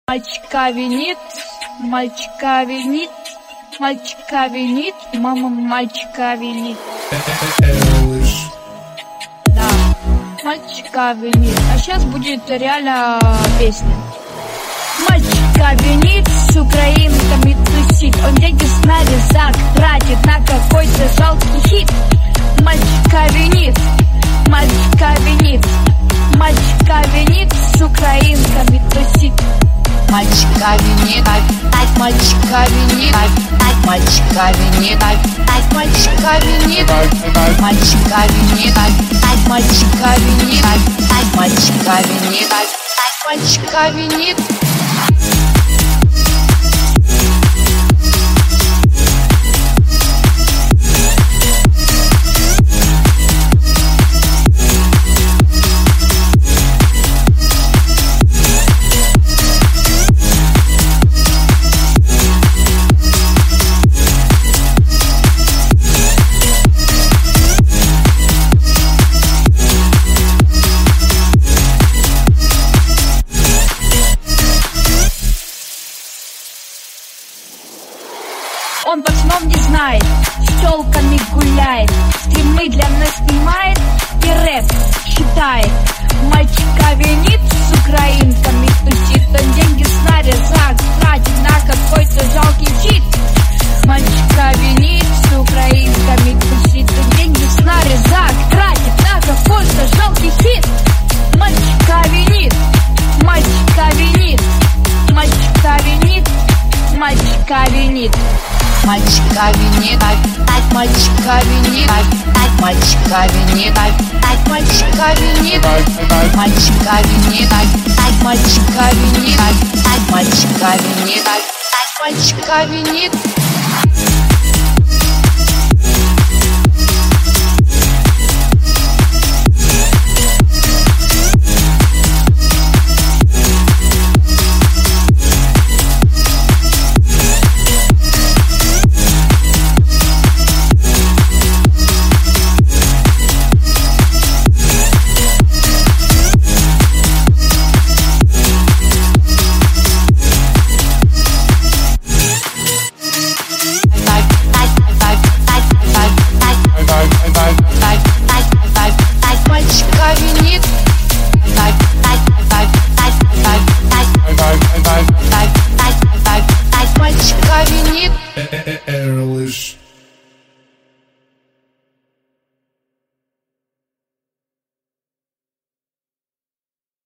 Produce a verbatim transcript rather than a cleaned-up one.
Мальчика винит, мальчика винит, мальчика винит, мама мальчика винит. Да, мальчика винит. А сейчас будет реально песня. Мальчика винит, с украинками тусит. Он деньги с нарезак тратит на какой-то жалкий хит. Мальчика винит, мальчика винит, мальчика винит, с украинками тусит. Мальчика винит, мальчика винит, мальчика винит, мальчика винит, мальчика винит, мальчика винит, мальчика винит, мальчика винит. Он пацанов не знает, с тёлками гуляет, стримы для нас снимает и рэп считает. Мальчика винит, с украинками тусит. Он деньги с нарезак тратит на какой-то жалкий хит. Мальчика винит, с украинками тусит. Он деньги с нарезак тратит на какой-то жалкий хит. Мальчика винит, мальчика винит, мальчика винит, мальчика винит. Мальчика винит, мальчика винит, мальчика винит, мальчика винит, мальчика винит, мальчика винит, мальчика винит, мальчика винит.